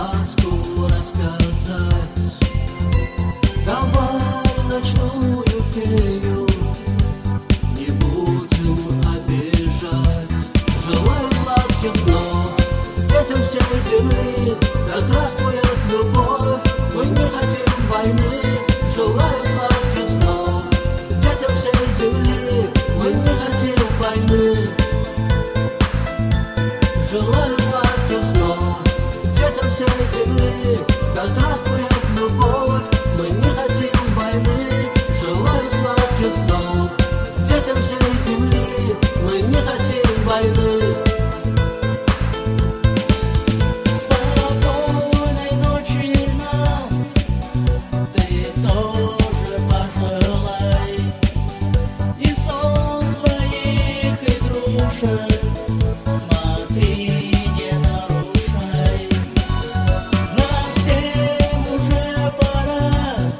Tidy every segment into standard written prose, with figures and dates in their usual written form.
сказку рассказать. Давай ночную фею не будем обижать. Желаю сладких снов детям всей земли, да здравствует любовь, мы не хотим войны. Желаю сладких снов детям всей земли, мы не хотим войны. Желаю сладких снов детям всей земли, да здравствует любовь, мы не хотим войны. Желаю сладких снов детям всей земли, мы не хотим войны. Спокойной ночи нам ты тоже пожелай, и сон своих игрушек смотри, не нарушай. Нам всем уже пора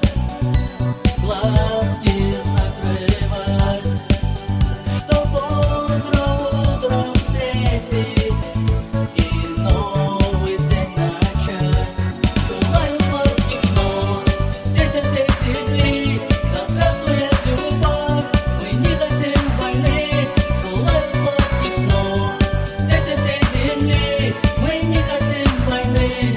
глазки закрывать, чтоб утро встретить и новый день начать. Желаю сладких снов детям всей земли, да здравствует любовь, мы не хотим войны. Желаю сладких снов детям всей земли, мы не хотим войны.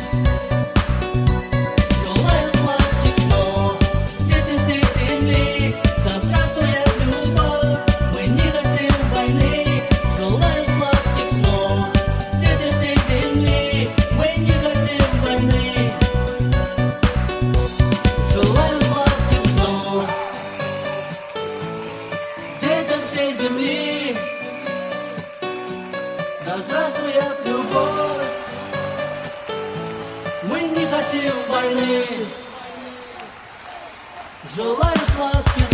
Желаю сладких снов детям всей земли, да здравствует любовь, мы не хотим войны. Желаю сладких снов детям всей земли, мы не хотим войны. Желаю сладких снов детям всей земли, да здравствует любовь, мы не хотим войны. Желаю сладких